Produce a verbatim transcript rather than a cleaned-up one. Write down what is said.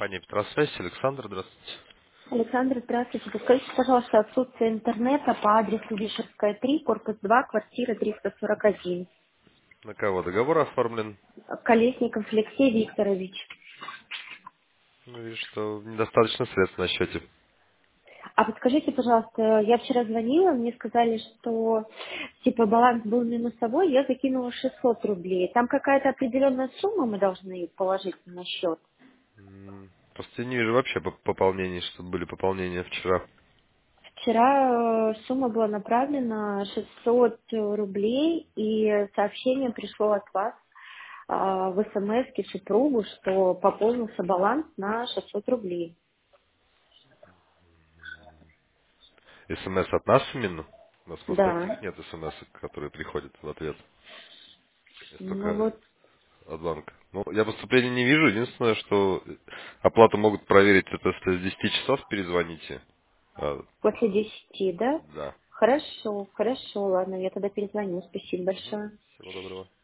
Компания Петросвязь, Александр, здравствуйте. Александр, здравствуйте. Подскажите, пожалуйста, отсутствие интернета по адресу Вишерская, три, корпус два, квартира триста сорок один. На кого договор оформлен? Колесников Алексей Викторович. Ну, вижу, что недостаточно средств на счете. А подскажите, пожалуйста, я вчера звонила, мне сказали, что типа баланс был минусовой, я закинула шестьсот рублей. Там какая-то определенная сумма мы должны положить на счет. М, Просто я не вижу вообще поп- пополнений, чтобы были пополнения вчера. Вчера э, сумма была направлена шестьсот рублей, и сообщение пришло от вас э, в смс супругу, что пополнился баланс на шестьсот рублей. СМС от нас именно? У нас просто от них Да. нет смс, которые приходят в ответ. Есть Ну только вот от банка. Ну, я поступления не вижу. Единственное, что оплату могут проверить, это если с десяти часов перезвоните. А, после десяти, да? да. Хорошо, хорошо, ладно, я тогда перезвоню. Спасибо Мгм. большое. Всего доброго.